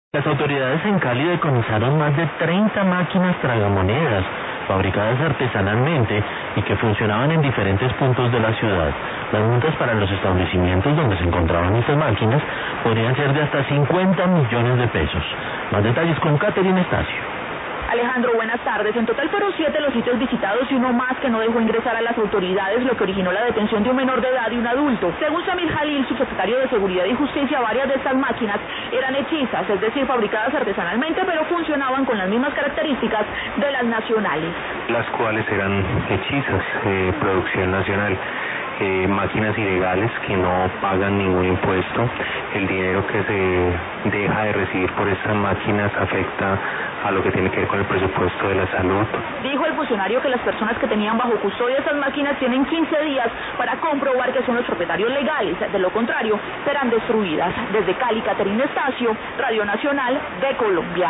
Las autoridades en Cali decomisaron más de 30 máquinas tragamonedas fabricadas artesanalmente y que funcionaban en diferentes puntos de la ciudad. Las multas para los establecimientos donde se encontraban estas máquinas podrían ser de hasta 50 millones de pesos. Más detalles con Catherine Estacio. Alejandro, buenas tardes. En total fueron 7 los sitios visitados y uno más que no dejó ingresar a las autoridades, lo que originó la detención de un menor de edad y un adulto. Según Samir Jalil, subsecretario de Seguridad y Justicia, varias de estas máquinas eran hechizas, es decir, fabricadas artesanalmente, pero funcionaban con las mismas características de las nacionales. Las cuales eran hechizas, producción nacional. Máquinas ilegales que no pagan ningún impuesto. El dinero que se deja de recibir por estas máquinas afecta a lo que tiene que ver con el presupuesto de la salud. Dijo el funcionario que las personas que tenían bajo custodia estas máquinas tienen 15 días para comprobar que son los propietarios legales, de lo contrario serán destruidas. Desde Cali, Catherine Estacio, Radio Nacional de Colombia.